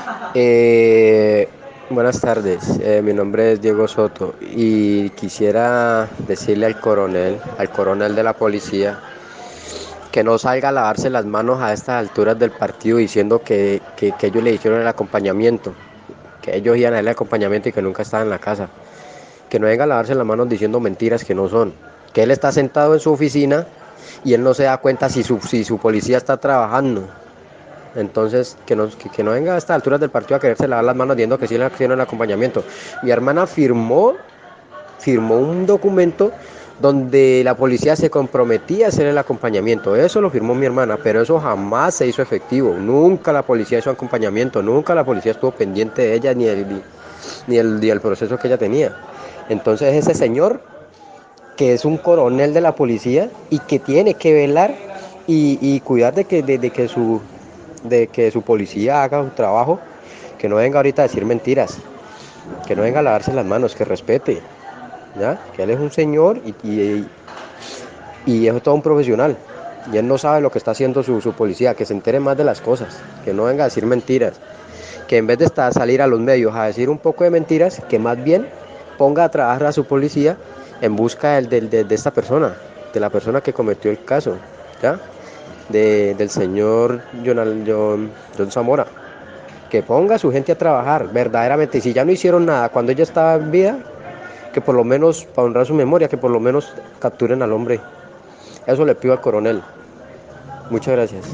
Eh, Buenas tardes, mi nombre es Diego Soto y quisiera decirle al coronel de la policía, que no salga a lavarse las manos a estas alturas del partido diciendo que ellos le hicieron el acompañamiento, que ellos iban a darle acompañamiento y que nunca estaban en la casa. Que no venga a lavarse las manos diciendo mentiras que no son. Que él está sentado en su oficina y él no se da cuenta si su policía está trabajando. Entonces, que no venga a estas alturas del partido a quererse lavar las manos diciendo que sí le hicieron el acompañamiento. Mi hermana firmó un documento donde la policía se comprometía a hacer el acompañamiento. Eso lo firmó mi hermana, pero eso jamás se hizo efectivo. Nunca la policía hizo acompañamiento, nunca la policía estuvo pendiente de ella ni el proceso que ella tenía. Entonces ese señor, que es un coronel de la policía y que tiene que velar y cuidar de que su policía haga su trabajo, que no venga ahorita a decir mentiras, que no venga a lavarse las manos, que respete, ¿ya? Que él es un señor y es todo un profesional. Y él no sabe lo que está haciendo su policía, que se entere más de las cosas, que no venga a decir mentiras, que en vez de salir a los medios a decir un poco de mentiras, que más bien ponga a trabajar a su policía en busca de esta persona, de la persona que cometió el caso, ¿ya? Del señor John Zamora, que ponga a su gente a trabajar verdaderamente. Y si ya no hicieron nada cuando ella estaba en vida, que por lo menos, para honrar su memoria, que por lo menos capturen al hombre. Eso le pido al coronel. Muchas gracias.